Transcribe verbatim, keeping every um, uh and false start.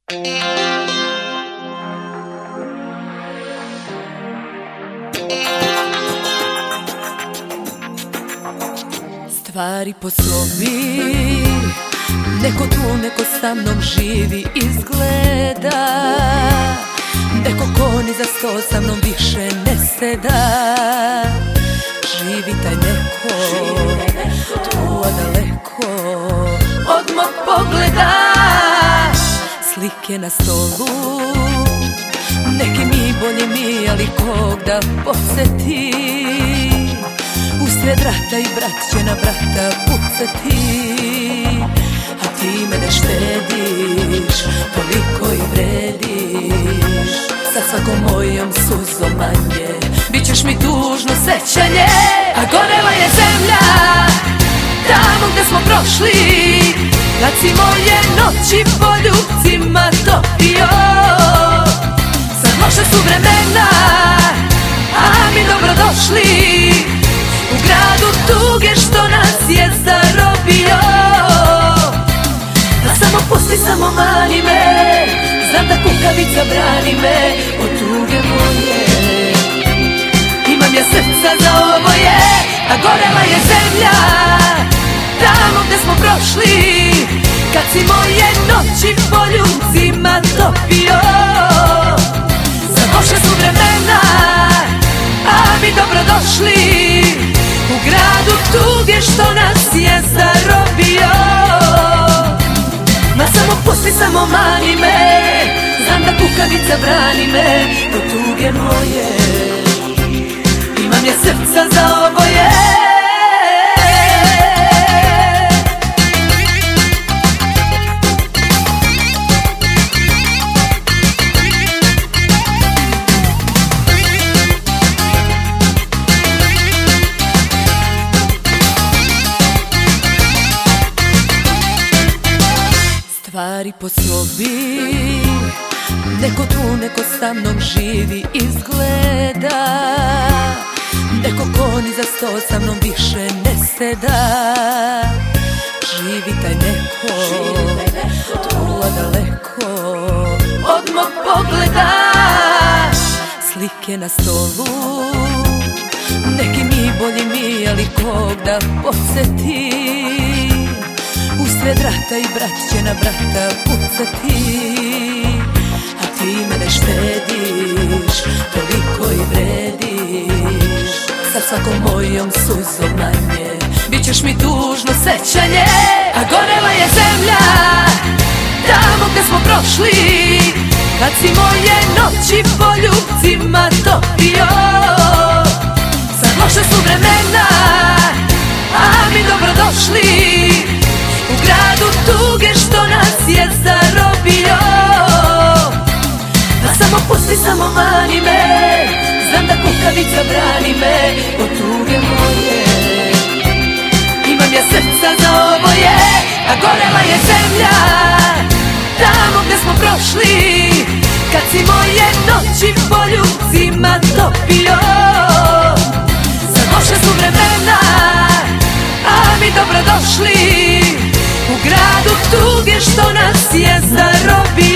Stvari po sobi, neko tu, neko sa mnom živi izgleda. Neko ko ni za sto sa mnom više ne seda. Živi taj neko, tu a daleko od mog pogleda. Slike na stolu, neki mi, bolje mi, ali kog da podsjetim. Usred rata i brat će na brata pucati, a ti me ne štediš, toliko i vrediš. Sa svakom mojom suzom manje bićeš mi tužno sećanje. A gorela je zemlja tamo gde smo prošli, kad si moje noći poljubcima topio. Sad loša su vremena, a mi dobrodošli u gradu tuge što nas je zarobio. Da samo pusti, samo mani me, znam da kukavica brani me od tuge moje. Imam ja srca za oboje, a gorela je zemlja tamo gde smo prošli, kad si moje noći poljubcima topio. Sad loše su vremena, a mi dobrodošli u gradu tuge što nas je zarobio. Ma samo pusti, samo mani me, znam da kukavica brani me od tuge moje. Imam ja srca za oboje. Stvari po sobi, neko tu, neko sa mnom živi izgleda. Neko ko ni za sto sa mnom više ne seda. Živi taj neko, tu a daleko od mog pogleda. Slike na stolu, neki mi, bolje mi, ali kog da podsjetim. Usred rata i brat će na brata pucati, a ti me ne štediš, toliko i vrediš. Sa svakom mojom suzom manje bićeš mi tužno sećanje. A gorela je zemlja tamo gde smo prošli, kad si moje noći poljubcima topio. Sad loše su vremena, a mi dobrodošli u gradu tuge što nas je zarobio. Da samo pusti, samo mani me, znam da kukavica brani me od tuge moje. Imam ja srca za oboje, a gorela je zemlja tamo gde smo prošli, kad si moje noći poljubcima topio. Sad loše su vremena, a mi dobrodošli u gradu tuge što nas je zarobio.